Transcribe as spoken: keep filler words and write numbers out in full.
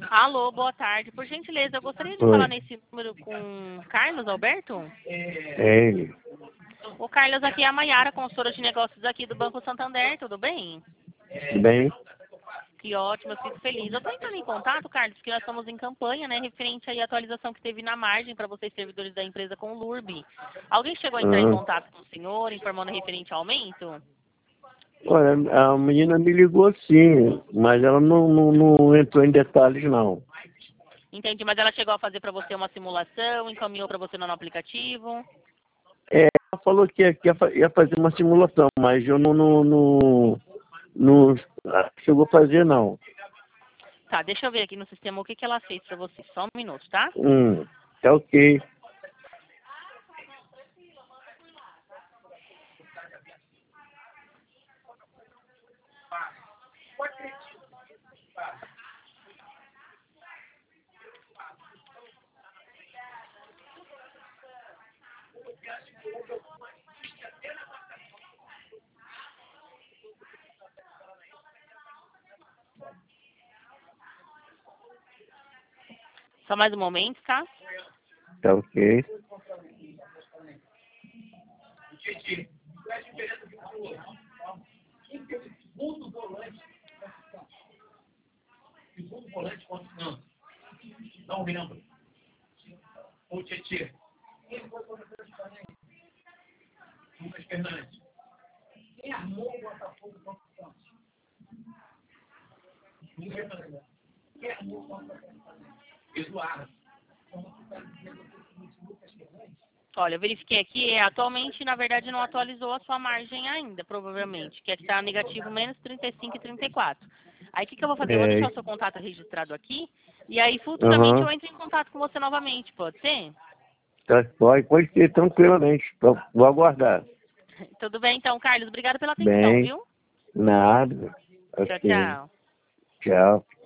Alô, boa tarde. Por gentileza, eu gostaria de Oi. falar nesse número com Carlos Alberto. É ele. O Carlos aqui é a Maiara, consultora de negócios aqui do Banco Santander, tudo bem? Tudo bem? Que ótimo, eu fico feliz. Eu estou entrando em contato, Carlos, porque nós estamos em campanha, né, referente aí à atualização que teve na margem para vocês, servidores da empresa, com o L U R B. Alguém chegou a entrar em Uhum. contato com o senhor, informando referente ao aumento? Olha, a menina me ligou sim, mas ela não, não, não entrou em detalhes não. Entendi, mas ela chegou a fazer para você uma simulação, encaminhou para você no aplicativo? É, ela falou que ia, que ia fa- ia fazer uma simulação, mas eu não, não, não, não chegou a fazer não. Tá, deixa eu ver aqui no sistema o que, que ela fez para você. Só um minuto, tá? Hum, tá ok. Só mais um momento, tá? Tá ok. Olha, eu verifiquei aqui, é, atualmente, na verdade, não atualizou a sua margem ainda, provavelmente, que está negativo menos trinta e cinco e trinta e quatro. Aí, o que, que eu vou fazer? Eu vou É, deixar o seu contato registrado aqui, e aí, futuramente, aham. eu entro em contato com você novamente, pode ser? Tá, pode, pode ser tranquilamente. Tô- Vou aguardar. Tudo bem, então, Carlos, obrigado pela atenção, Bem, viu? nada. Tchau, Ok. tchau. Tchau.